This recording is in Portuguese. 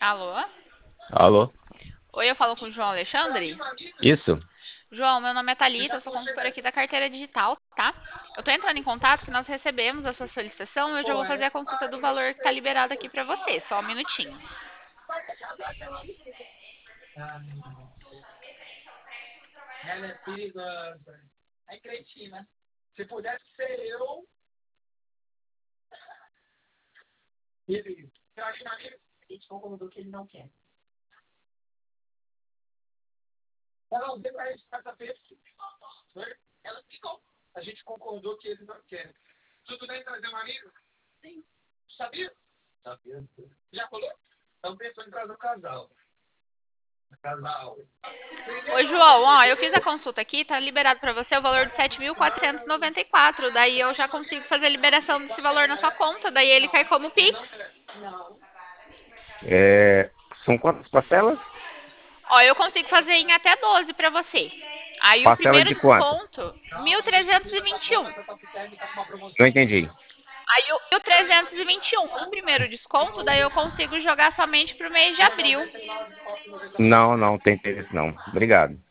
Alô? Alô? Oi, eu falo com o João Alexandre? Isso? João, meu nome é Thalita, eu sou consultora aqui da carteira digital, tá? Eu tô entrando em contato que nós recebemos a sua solicitação e eu já vou fazer a consulta do valor que tá liberado aqui pra você, só um minutinho. Oi, João, ó, eu fiz a consulta aqui, tá liberado pra você o valor de 7.494. Daí eu já consigo fazer a liberação desse valor na sua conta, daí ele cai como Pix. São quantas parcelas? Ó, eu consigo fazer em até 12 pra você. Aí o Parcela primeiro de quanto? desconto, 1.321. Não entendi. Aí o 321, o primeiro desconto, daí eu consigo jogar somente pro mês de abril. Não, não tem interesse não. Obrigado.